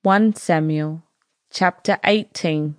1 Samuel chapter 18.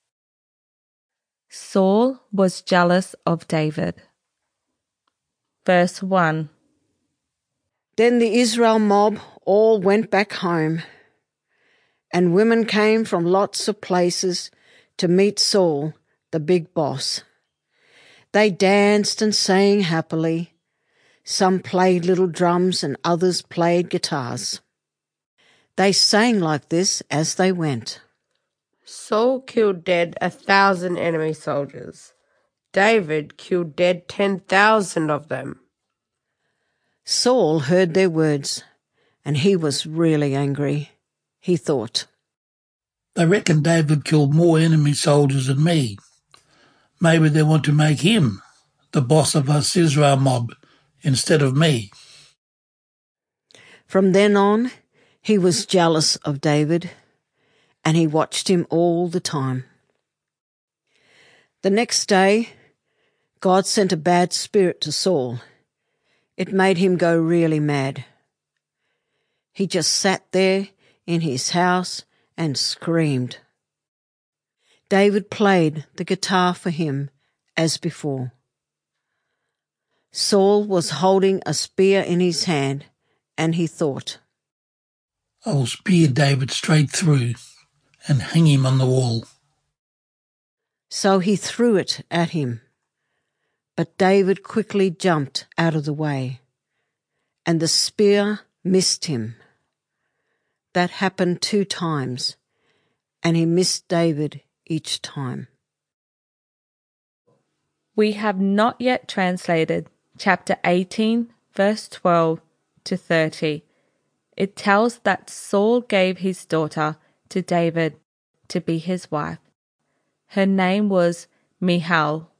Saul was jealous of David. Verse 1. Then the Israel mob all went back home, and women came from lots of places to meet Saul, the big boss. They danced and sang happily. Some played little drums and others played guitars. They sang like this as they went. Saul killed dead 1,000 enemy soldiers. David killed dead 10,000 of them. Saul heard their words, and he was really angry. He thought, They reckon David killed more enemy soldiers than me. Maybe they want to make him the boss of us Israel mob instead of me. From then on, he was jealous of David, and he watched him all the time. The next day, God sent a bad spirit to Saul. It made him go really mad. He just sat there in his house and screamed. David played the guitar for him as before. Saul was holding a spear in his hand, and he thought, I will spear David straight through and hang him on the wall. So he threw it at him. But David quickly jumped out of the way, and the spear missed him. That happened 2 times, and he missed David each time. We have not yet translated chapter 18, verse 12 to 30. It tells that Saul gave his daughter to David to be his wife. Her name was Michal.